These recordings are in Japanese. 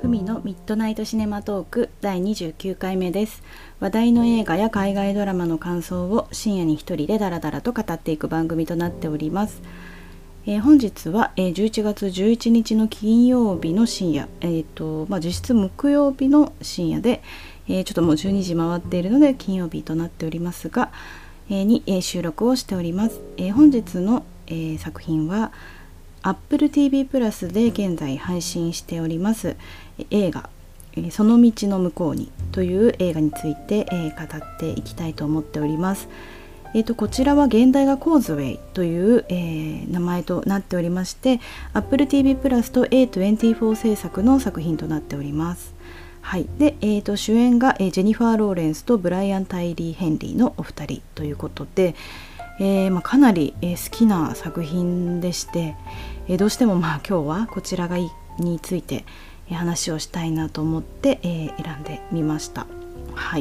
ふみのミッドナイトシネマトーク第29回目です。話題の映画や海外ドラマの感想を深夜に一人でダラダラと語っていく番組となっております。本日は、11月11日の金曜日の深夜、実質木曜日の深夜で、ちょっともう12時回っているので金曜日となっておりますが、収録をしております。本日の、作品はApple TV プラスで現在配信しております映画その道の向こうにという映画について、語っていきたいと思っております。こちらは現代がコーズウェイという、名前となっておりまして Apple TV プラスと A24 制作の作品となっております。はい、で、主演が、ジェニファー・ローレンスとブライアン・タイリー・ヘンリーのお二人ということで、かなり、好きな作品でして、どうしても今日はこちらについて、話をしたいなと思って、選んでみました。はい。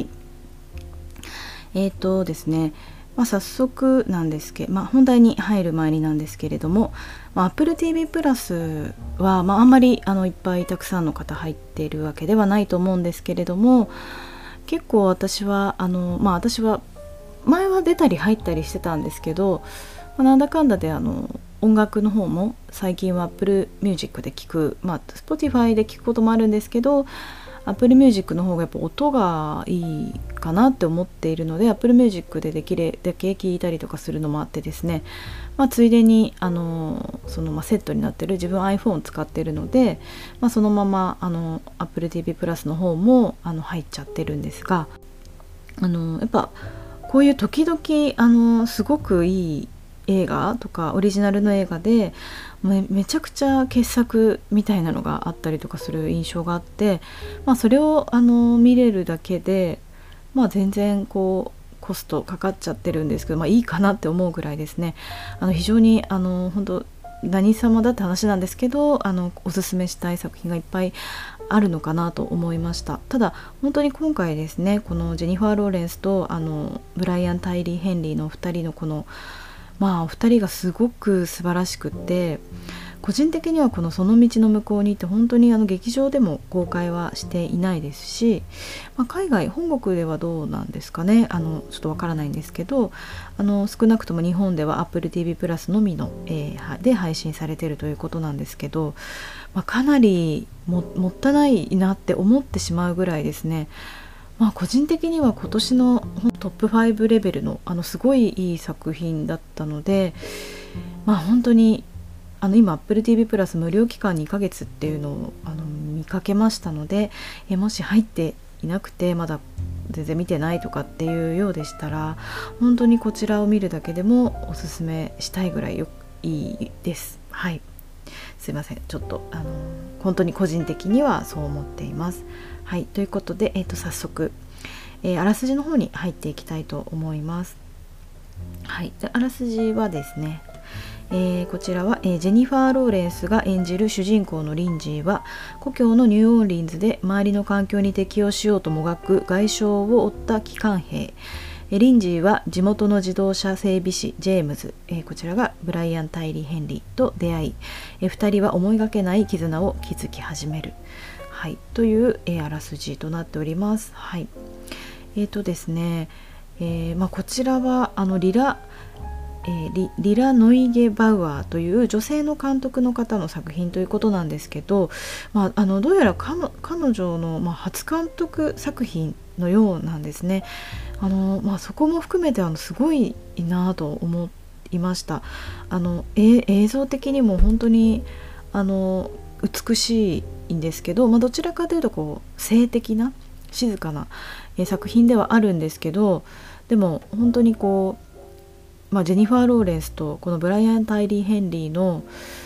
ですね、早速なんですけど、本題に入る前になんですけれども、Apple TV プラスは、あんまりいっぱいたくさんの方入っているわけではないと思うんですけれども、結構私は前は出たり入ったりしてたんですけど、なんだかんだで音楽の方も最近は Apple Music で聴く、Spotify で聴くこともあるんですけど Apple Music の方がやっぱ音がいいかなって思っているので Apple Music でできるだけ聴いたりとかするのもあってですね、ついでにセットになってる自分 iPhone 使ってるので、そのままApple TV プラスの方も入っちゃってるんですが、やっぱこういう時々すごくいい映画とかオリジナルの映画でめちゃくちゃ傑作みたいなのがあったりとかする印象があって、それを見れるだけで、全然コストかかっちゃってるんですけど、いいかなって思うぐらいですね。非常に本当何様だって話なんですけどおすすめしたい作品がいっぱいあるのかなと思いました。ただ本当に今回ですね、このジェニファー・ローレンスとブライアン・タイリー・ヘンリーのお二人のこのお二人がすごく素晴らしくって、個人的にはこのその道の向こうにって本当に劇場でも公開はしていないですし、海外本国ではどうなんですかね、ちょっとわからないんですけど少なくとも日本では Apple TV プラスのみの、で配信されているということなんですけど、かなりもったいないなって思ってしまうぐらいですね。個人的には今年のトップ5レベルのすごいいい作品だったので、本当に今 Apple TV プラス無料期間2ヶ月っていうのを見かけましたので、もし入っていなくてまだ全然見てないとかっていうようでしたら、本当にこちらを見るだけでもおすすめしたいぐらいいいです。はい、すいません、ちょっと本当に個人的にはそう思っています。はい、ということで、早速、あらすじの方に入っていきたいと思います。はい、であらすじはですね、こちらは、ジェニファー・ローレンスが演じる主人公のリンジーは故郷のニューオーリンズで周りの環境に適応しようともがく外傷を負った機関兵。リンジーは地元の自動車整備士ジェームズ、こちらがブライアン・タイリー・ヘンリーと出会い、2人は思いがけない絆を築き始める、はい、という、あらすじとなっております。はい、ですね、こちらはリラ・ノイゲバウアーという女性の監督の方の作品ということなんですけど、どうやら彼女の、初監督作品のようなんですね。そこも含めてすごいなと思いました。映像的にも本当に美しいんですけど、どちらかというと静的な静かな、作品ではあるんですけど、でも本当にジェニファー・ローレンスとこのブライアン・タイリー・ヘンリーの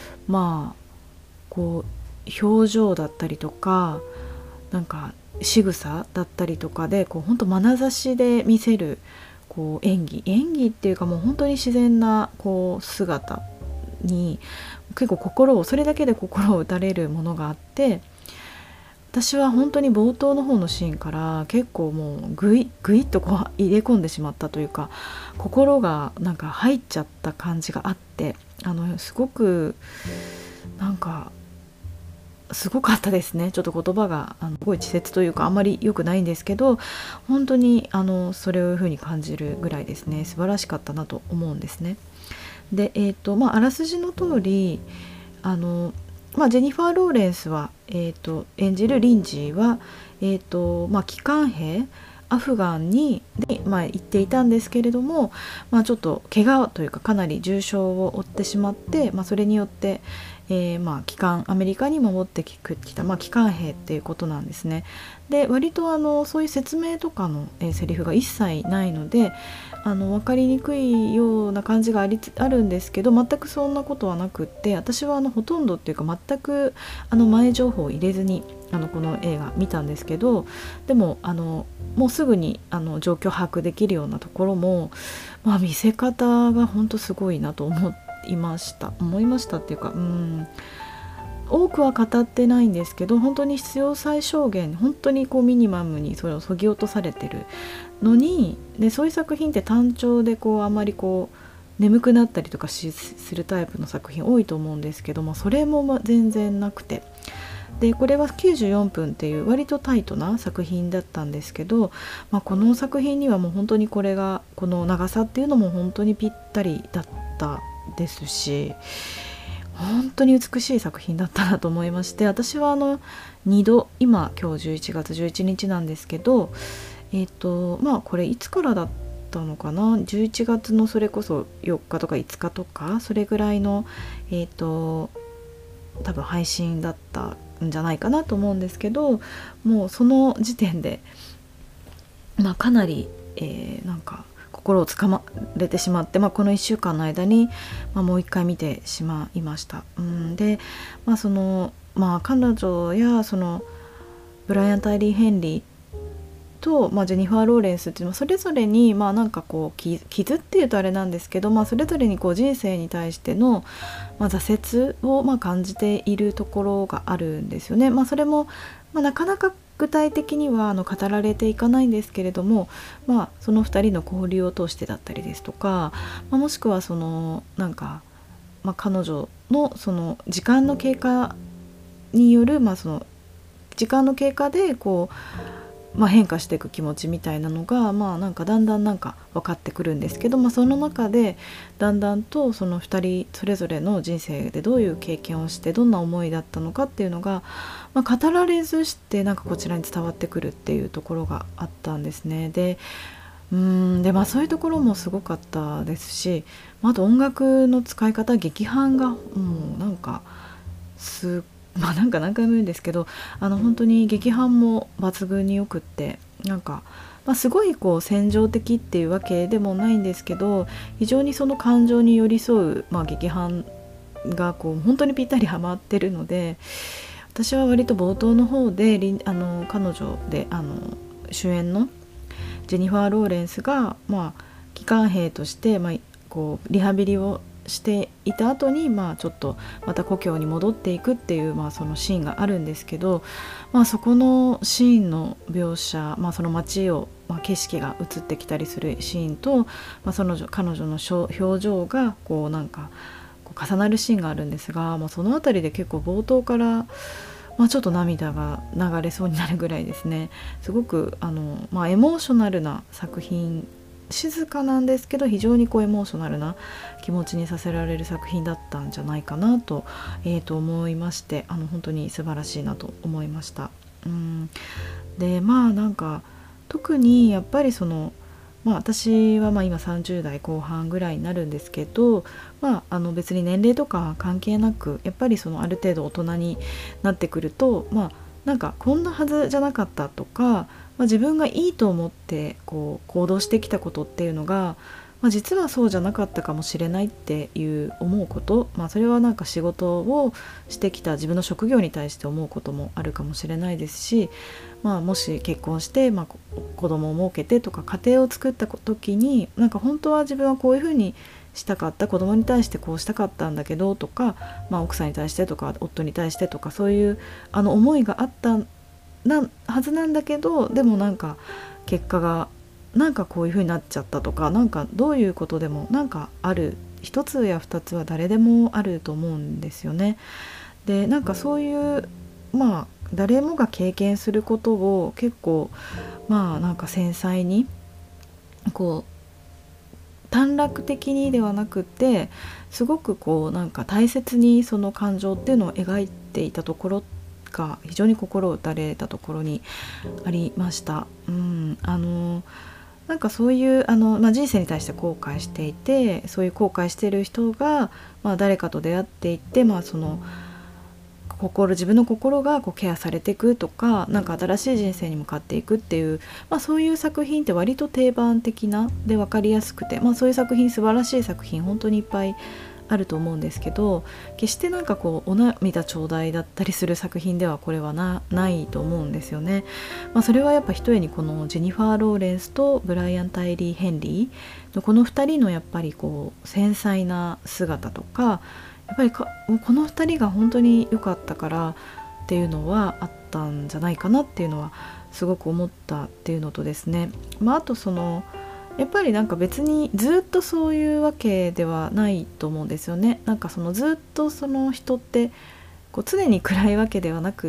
表情だったりとか仕草だったりとかで本当眼差しで見せる演技っていうか、もう本当に自然な姿に結構それだけで心を打たれるものがあって、私は本当に冒頭の方のシーンから結構もうグイッと入れ込んでしまったというか、心が入っちゃった感じがあって、すごくすごかったですね。ちょっと言葉がすごい稚拙というかあんまり良くないんですけど、本当にそういう風に感じるぐらいですね、素晴らしかったなと思うんですね。で、あらすじの通りジェニファー・ローレンスは、演じるリンジーは、帰還兵アフガンで行っていたんですけれども、ちょっと怪我というかかなり重傷を負ってしまって、それによって、アメリカに戻ってきた、帰還兵っていうことなんですね。で割とそういう説明とかの、セリフが一切ないので分かりにくいような感じがあるんですけど、全くそんなことはなくって、私はほとんどっていうか全く前情報を入れずにこの映画見たんですけど、でももうすぐに状況把握できるようなところも、見せ方が本当すごいなと思いましたっていうか、多くは語ってないんですけど、本当に必要最小限、本当にミニマムにそれを削ぎ落とされてるのに、でそういう作品って単調であまり眠くなったりとかするタイプの作品多いと思うんですけど、それも全然なくて、でこれは94分っていう割とタイトな作品だったんですけど、この作品にはもう本当にこの長さっていうのも本当にぴったりだったですし、本当に美しい作品だったなと思いまして、私は2度今日11月11日なんですけど、これいつからだったのかな、11月のそれこそ4日とか5日とかそれぐらいの多分配信だったんじゃないかなと思うんですけど、もうその時点でかなり、なんか心をつかまれてしまって、この1週間の間に、もう一回見てしまいました。で、彼女やブライアン・タイリー・ヘンリーと、ジェニファー・ローレンスっていうのはそれぞれに傷っていうとあれなんですけど、それぞれに人生に対しての、挫折を感じているところがあるんですよね。それも、なかなか具体的には語られていかないんですけれども、その2人の交流を通してだったりですとか、もしくは彼女の時間の経過による、時間の経過で変化していく気持ちみたいなのが、だんだん分かってくるんですけど、その中でだんだんとその2人それぞれの人生でどういう経験をしてどんな思いだったのかっていうのが、語られずしてこちらに伝わってくるっていうところがあったんですね。でそういうところもすごかったですし、あと音楽の使い方、劇伴がもう何回も言うんですけど、本当に劇伴も抜群によくって、すごい戦場的っていうわけでもないんですけど、非常にその感情に寄り添う、劇伴が本当にぴったりはまってるので、私は割と冒頭の方で彼女で主演のジェニファー・ローレンスが、帰還兵として、リハビリをしていた後に、ちょっとまた故郷に戻っていくっていう、そのシーンがあるんですけど、そこのシーンの描写、その街を、景色が映ってきたりするシーンと、彼女の表情が重なるシーンがあるんですが、そのあたりで結構冒頭からちょっと涙が流れそうになるぐらいですね。すごくエモーショナルな作品、静かなんですけど非常にエモーショナルな気持ちにさせられる作品だったんじゃないかなと、思いまして、本当に素晴らしいなと思いました。で特にやっぱり私は今30代後半ぐらいになるんですけど、別に年齢とか関係なく、やっぱりある程度大人になってくると、こんなはずじゃなかったとか、自分がいいと思って行動してきたことっていうのが、実はそうじゃなかったかもしれないっていう思うこと、それは仕事をしてきた自分の職業に対して思うこともあるかもしれないですし、もし結婚して、子供を設けてとか家庭を作った時に本当は自分はこういうふうにしたかった、子供に対してこうしたかったんだけどとか、奥さんに対してとか夫に対してとか、そういう思いがあったはずなんだけど、でも結果がこういう風になっちゃったとか、どういうことでもある、一つや二つは誰でもあると思うんですよね。でそういう誰もが経験することを結構なんか繊細にこう短絡的にではなくってすごくなんか大切にその感情っていうのを描いていたところが非常に心を打たれたところにありました。なんかそういう人生に対して後悔していて、そういう後悔している人が、誰かと出会っていって、その自分の心がケアされていくとか、なんか新しい人生に向かっていくっていう、そういう作品って割と定番的なで分かりやすくて、そういう作品、素晴らしい作品本当にいっぱいあると思うんですけど、決してなんかお涙頂戴だったりする作品ではこれはないと思うんですよね。それはやっぱひとえにこのジェニファー・ローレンスとブライアン・タイリー・ヘンリーのこの2人のやっぱり繊細な姿とか、やっぱりこの2人が本当に良かったからっていうのはあったんじゃないかなっていうのはすごく思ったっていうのとですね、あとやっぱりなんか別にずっとそういうわけではないと思うんですよね。なんかずっとその人って常に暗いわけではなくって、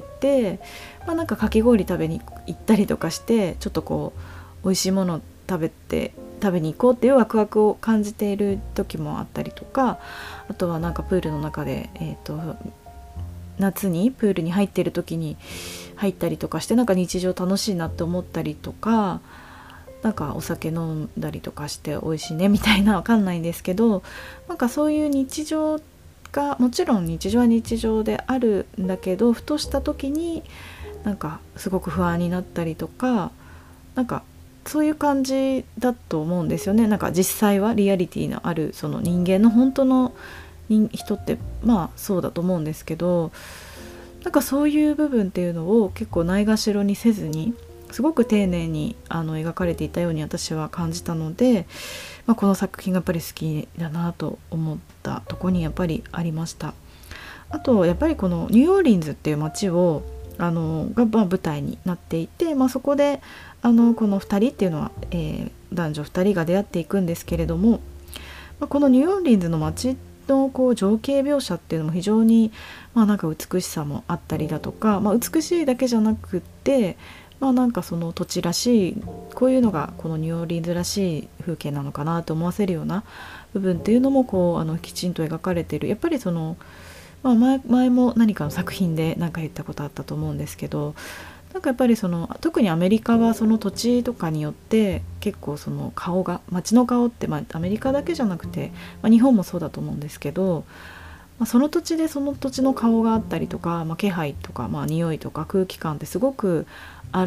なんかかき氷食べに行ったりとかして、ちょっと美味しいものを食べに行こうっていうワクワクを感じている時もあったりとか、あとはなんかプールの中で、夏にプールに入っている時に入ったりとかして、なんか日常楽しいなって思ったりとか、なんかお酒飲んだりとかして美味しいねみたいな、わかんないんですけど、なんかそういう日常がもちろん日常は日常であるんだけど、ふとした時になんかすごく不安になったりとか、なんかそういう感じだと思うんですよね。なんか実際はリアリティのあるその人間の本当の人ってそうだと思うんですけど、なんかそういう部分っていうのを結構ないがしろにせずにすごく丁寧に描かれていたように私は感じたので、この作品がやっぱり好きだなと思ったところにやっぱりありました。あとやっぱりこのニューオーリンズっていう街をが舞台になっていて、そこでこの2人っていうのは、男女2人が出会っていくんですけれども、このニューオーリンズの街の情景描写っていうのも非常になんか美しさもあったりだとか、美しいだけじゃなくってなんかその土地らしい、こういうのがこのニューオーリンズらしい風景なのかなと思わせるような部分っていうのもきちんと描かれている。やっぱり前も何かの作品で何か言ったことあったと思うんですけど、なんかやっぱり特にアメリカはその土地とかによって結構その街の顔って、アメリカだけじゃなくて、日本もそうだと思うんですけど、その土地でその土地の顔があったりとか、気配とか、匂いとか空気感ってすごくあって、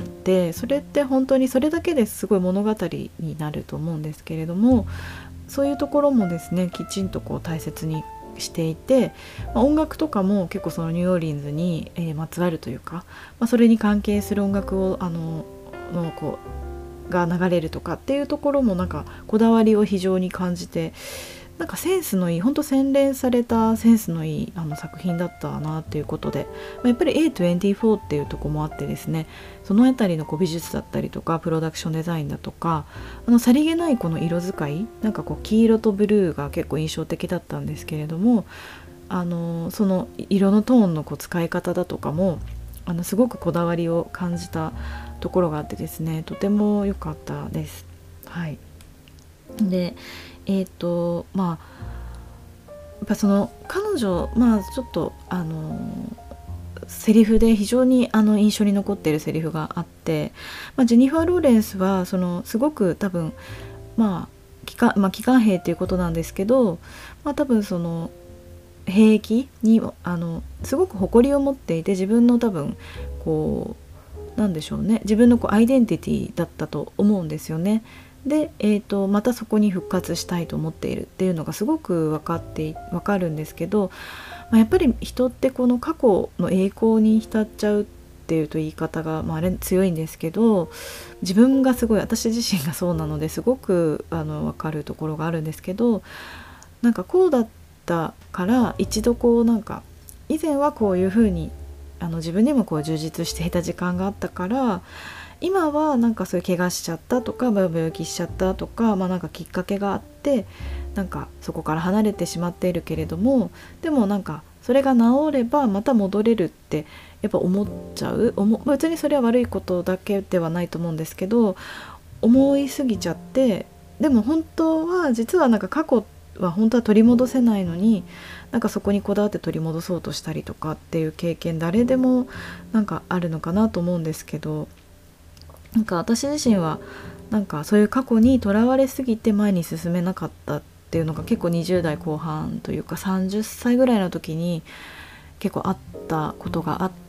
それって本当にそれだけですごい物語になると思うんですけれども、そういうところもですねきちんと大切にしていて、音楽とかも結構そのニューオーリンズに、まつわるというか、それに関係する音楽をが流れるとかっていうところもなんかこだわりを非常に感じて、なんかセンスのいい、本当洗練されたセンスのいい作品だったなっていうことで、やっぱり A24 っていうところもあってですね、そのあたりの美術だったりとかプロダクションデザインだとか、さりげないこの色使い、なんか黄色とブルーが結構印象的だったんですけれども、その色のトーンの使い方だとかもすごくこだわりを感じたところがあってですね、とても良かったです。はい。でやっぱその彼女、ちょっとセリフで非常に印象に残っているセリフがあって、ジェニファー・ローレンスはすごく多分機関兵っていうことなんですけど、多分その兵役にすごく誇りを持っていて、自分の多分なんでしょうね、自分のアイデンティティだったと思うんですよね。で、またそこに復活したいと思っているっていうのがすごく分かるんですけど、やっぱり人ってこの過去の栄光に浸っちゃうっていうと言い方が、あれ強いんですけど、自分がすごい、私自身がそうなのですごく分かるところがあるんですけど、なんかこうだったから一度なんか以前はこういうふうに自分にも充実していた時間があったから、今はなんかそういう怪我しちゃったとか病気しちゃったとか、なんかきっかけがあってなんかそこから離れてしまっているけれども、でもなんかそれが治ればまた戻れるってやっぱ思っちゃう。別にそれは悪いことだけではないと思うんですけど、思いすぎちゃって、でも本当は実はなんか過去は本当は取り戻せないのに、なんかそこにこだわって取り戻そうとしたりとかっていう経験、誰でもなんかあるのかなと思うんですけど、なんか私自身はなんかそういう過去にとらわれすぎて前に進めなかったっていうのが結構20代後半というか30歳ぐらいの時に結構あったことがあって、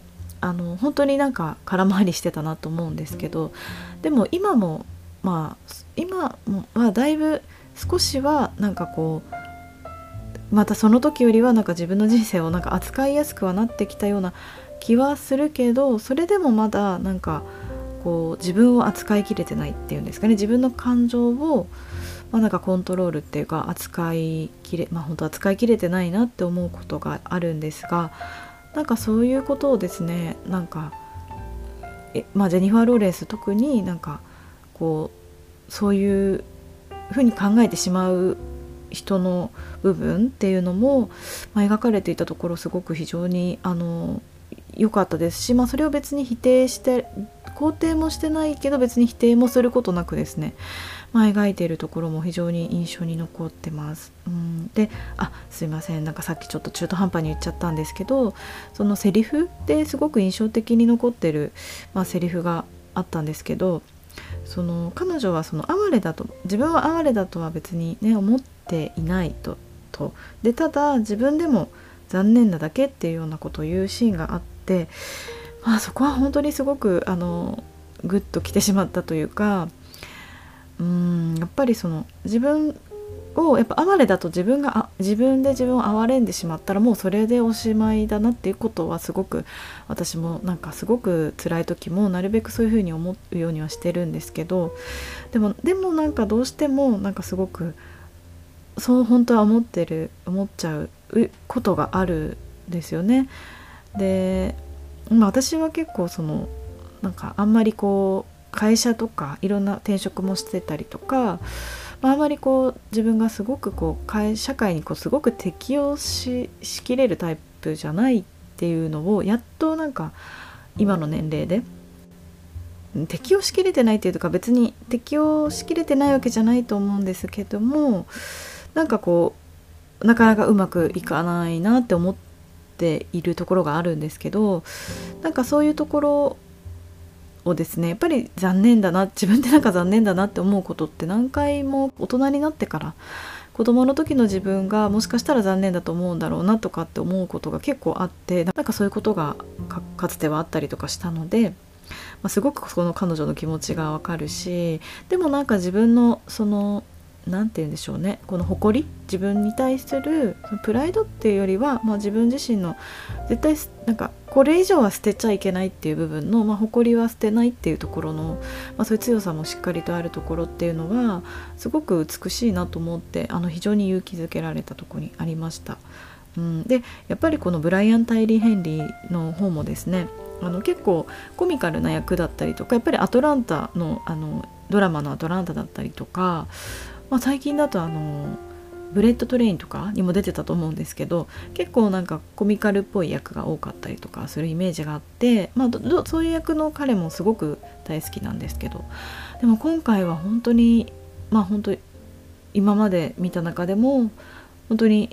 本当になんか空回りしてたなと思うんですけど、でも今も今もだいぶ少しはなんかこうまたその時よりはなんか自分の人生をなんか扱いやすくはなってきたような気はするけど、それでもまだなんかこう自分を扱いきれてないっていうんですかね、自分の感情をなんかコントロールっていうか本当扱いきれてないなって思うことがあるんですが、なんかそういうことをですね、なんかジェニファー・ローレンス特になんかこうそういうふうに考えてしまう人の部分っていうのも、描かれていたところすごく非常に良かったですし、それを別に否定して肯定もしてないけど別に否定もすることなくですね、描いているところも非常に印象に残ってます。すいません、なんかさっきちょっと中途半端に言っちゃったんですけど、そのセリフですごく印象的に残ってる、セリフがあったんですけど、その彼女は自分は哀れだとは別にね思っていないとで、ただ自分でも残念なだけっていうようなことを言うシーンがあって、そこは本当にすごくグッときてしまったというか、やっぱりその自分をやっぱ哀れだと自分で自分を憐れんでしまったらもうそれでおしまいだなっていうことはすごく私もなんかすごく辛い時もなるべくそういうふうに思うようにはしてるんですけど、でもなんかどうしてもなんかすごくそう本当は思っちゃうことがあるんですよね。で、私は結構なんかあんまりこう会社とかいろんな転職もしてたりとか、あんまりこう自分がすごくこう社会にこうすごく適応しきれるタイプじゃないっていうのをやっとなんか今の年齢で適応しきれてないっていうか、別に適応しきれてないわけじゃないと思うんですけども、なんかこうなかなかうまくいかないなって思っているところがあるんですけど、なんかそういうところをですね、やっぱり自分でなんか残念だなって思うことって何回も大人になってから、子供の時の自分がもしかしたら残念だと思うんだろうなとかって思うことが結構あって、なんかそういうことが かつてはあったりとかしたので、すごくその彼女の気持ちがわかるし、でもなんか自分のなんて言うんでしょうね、この誇り、自分に対するプライドっていうよりは、自分自身の絶対なんかこれ以上は捨てちゃいけないっていう部分の、誇りは捨てないっていうところの、そういう強さもしっかりとあるところっていうのはすごく美しいなと思って、非常に勇気づけられたところにありました。でやっぱりこのブライアン・タイリー・ヘンリーの方もですね、結構コミカルな役だったりとか、やっぱりアトランタのドラマのアトランタだったりとか、最近だとブレッドトレインとかにも出てたと思うんですけど、結構なんかコミカルっぽい役が多かったりとかするイメージがあって、そういう役の彼もすごく大好きなんですけど、でも今回は本当に本当に今まで見た中でも本当に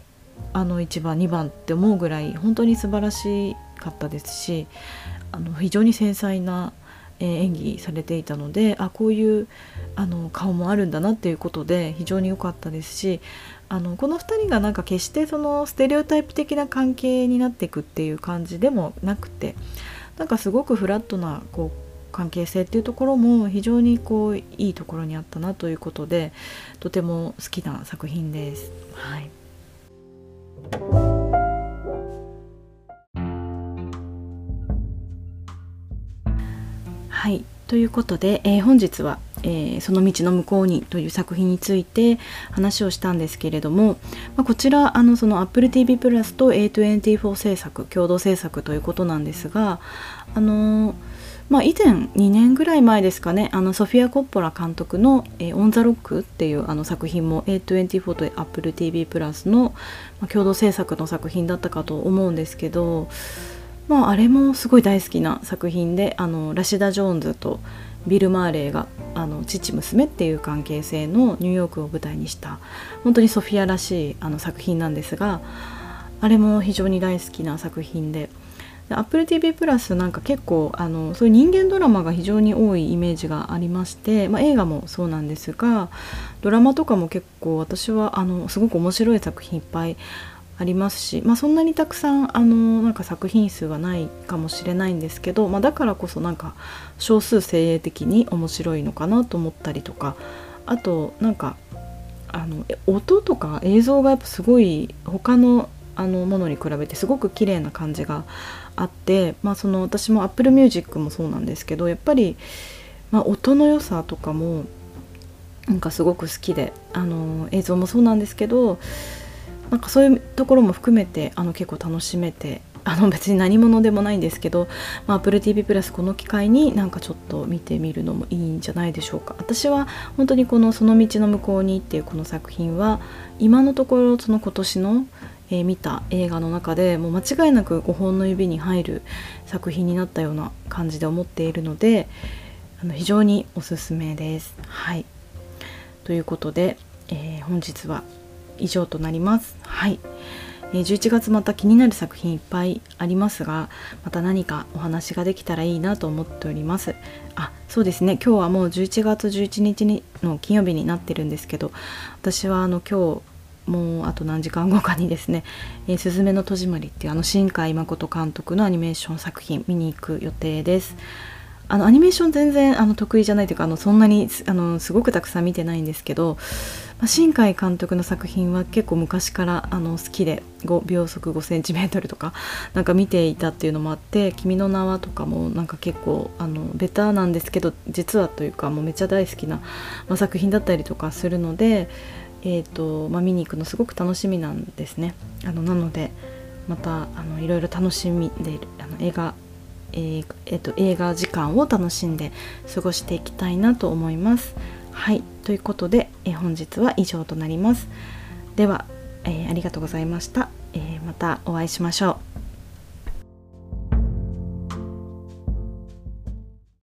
1番2番って思うぐらい本当に素晴らしかったですし、非常に繊細な演技されていたので、こういう顔もあるんだなっていうことで非常に良かったですし、この2人がなんか決してそのステレオタイプ的な関係になっていくっていう感じでもなくて、なんかすごくフラットなこう関係性っていうところも非常にこういいところにあったなということで、とても好きな作品です。はい、ということで、本日は、その道の向こうにという作品について話をしたんですけれども、こちらその Apple TV プラスと A24 制作共同制作ということなんですが、 以前2年ぐらい前ですかね、ソフィア・コッポラ監督のオン・ザ・ロックっていう作品も A24 と Apple TV プラスの、共同制作の作品だったかと思うんですけど、あれもすごい大好きな作品で、ラシダ・ジョーンズとビル・マーレーが父娘っていう関係性のニューヨークを舞台にした本当にソフィアらしい作品なんですが、あれも非常に大好きな作品で、Apple TV プラスなんか結構そういう人間ドラマが非常に多いイメージがありまして、映画もそうなんですが、ドラマとかも結構私はすごく面白い作品いっぱいありますし、そんなにたくさんなんか作品数はないかもしれないんですけど、だからこそなんか少数精鋭的に面白いのかなと思ったりとか、あとなんか音とか映像がやっぱすごい他のものに比べてすごく綺麗な感じがあって、私も Apple Music もそうなんですけど、やっぱり、音の良さとかもなんかすごく好きで、映像もそうなんですけど、なんかそういうところも含めて結構楽しめて、別に何者でもないんですけど、Apple TV プラスこの機会になんかちょっと見てみるのもいいんじゃないでしょうか。私は本当にこのその道の向こうにっていうこの作品は今のところその今年の見た映画の中でもう間違いなく5本の指に入る作品になったような感じで思っているので、非常におすすめです。はい、ということで、本日は以上となります。はい、11月また気になる作品いっぱいありますが、また何かお話ができたらいいなと思っております。そうですね、今日はもう11月11日の金曜日になってるんですけど、私は今日もうあと何時間後かにですね、すずめの戸締まりっていう新海誠監督のアニメーション作品見に行く予定です。アニメーション全然得意じゃないというか、そんなにすごくたくさん見てないんですけど、新海監督の作品は結構昔から好きで、秒速 5cm とかなんか見ていたっていうのもあって、君の名はとかもなんか結構ベターなんですけど、実はというかもうめっちゃ大好きな、作品だったりとかするので、見に行くのすごく楽しみなんですね。なのでまたいろいろ楽しみで映画時間を楽しんで過ごしていきたいなと思います。はい、ということで、本日は以上となります。では、ありがとうございました。またお会いしましょう。